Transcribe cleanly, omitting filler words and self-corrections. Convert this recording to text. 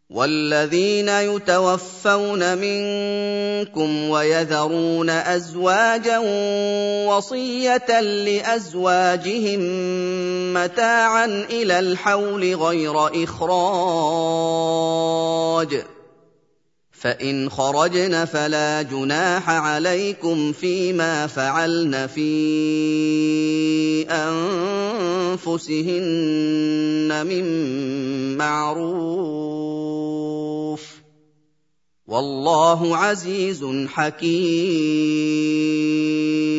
وَالَّذِينَ يُتَوَفَّوْنَ مِنكُمْ وَيَذَرُونَ أَزْوَاجًا وَصِيَّةً لِّأَزْوَاجِهِم مَّتَاعًا إِلَى الْحَوْلِ غَيْرَ إِخْرَاجٍ ۚ فَإِنْ خَرَجْنَ فَلَا جُنَاحَ عَلَيْكُمْ فِيمَا فَعَلْنَ فِي أَنفُسِهِنَّ مِن مَّعْرُوفٍ ۗ وَاللَّهُ عَزِيزٌ حَكِيمٌ.